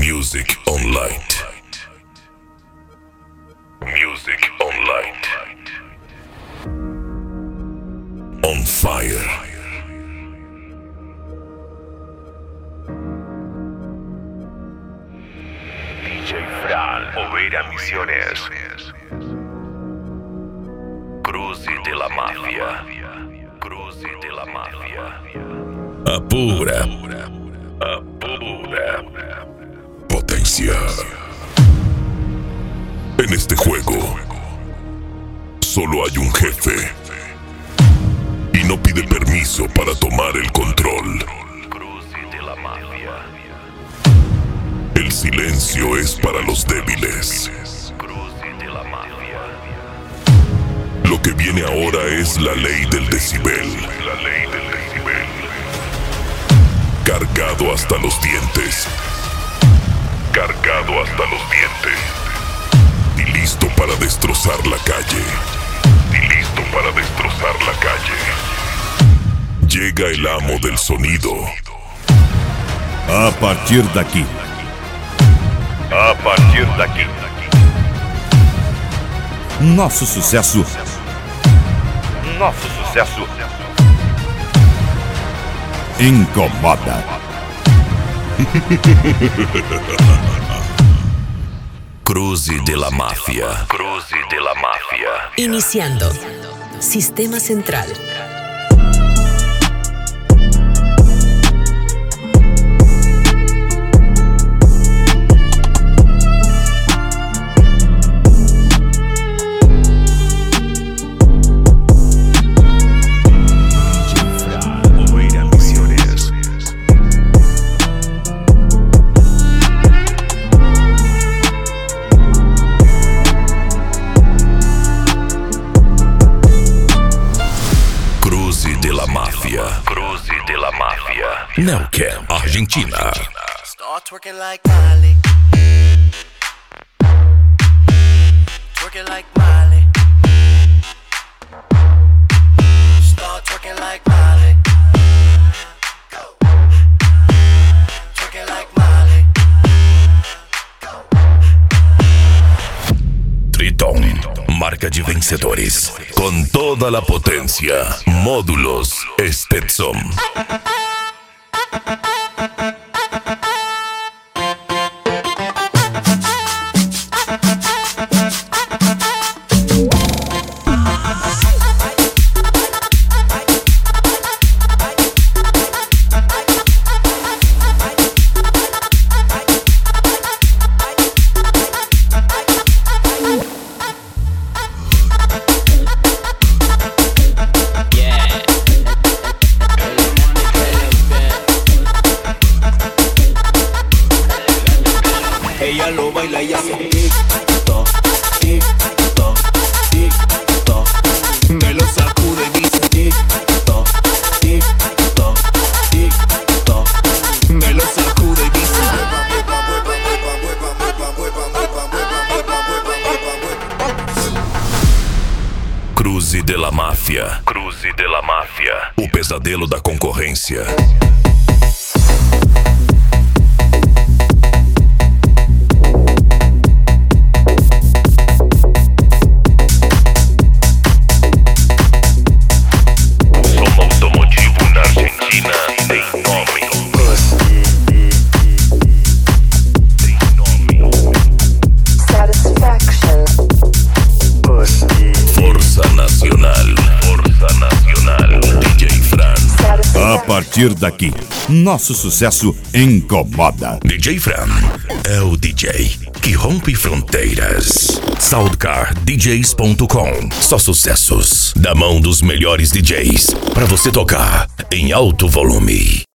Music on Light. Music on Light. On fire. DJ Fran, Oveira Misiones. Cruze de la Mafia. Cruze de la Mafia. Apura. Potencia. En este juego solo hay un jefe y no pide permiso para tomar el control. Cruze de la Mafia. El silencio es para los débiles. Cruze de la Mafia. Lo que viene ahora es la ley del decibel. La ley del decibel. Cargado hasta los dientes. Cargado hasta los dientes. Y listo para destrozar la calle. Y listo para destrozar la calle. Llega el amo del sonido. A partir daqui. A partir daqui. Nosso sucesso. Nosso sucesso. Incomoda. Cruze de la Mafia. Cruze de la Mafia. Iniciando. Sistema Central. Oveira Misiones. Cruze de la Mafia. Cruze de la Mafia. Neuquén, Argentina. Start twerking like Miley. Twerking like Miley. Start twerking like Miley. Go. Twerking like Miley. Triton, marca de vencedores. Con toda la potencia. Módulos Stetson. Ella lo baila y hace tic-toc, tic-toc, tic-toc. Me lo sacude y dice tic-toc, tic-toc, tic-toc. Me lo sacude y dice Cruze de la Mafia. Cruze de la Mafia. O pesadelo da concorrência. Som automotivo na Argentina tem nome. Tem nome. Satisfaction. Força Nacional. Força Nacional. DJ Fran. A partir daqui. Nosso sucesso incomoda. DJ Fran é o DJ que rompe fronteiras. SoundcarDJs.com. Só sucessos da mão dos melhores DJs pra você tocar em alto volume.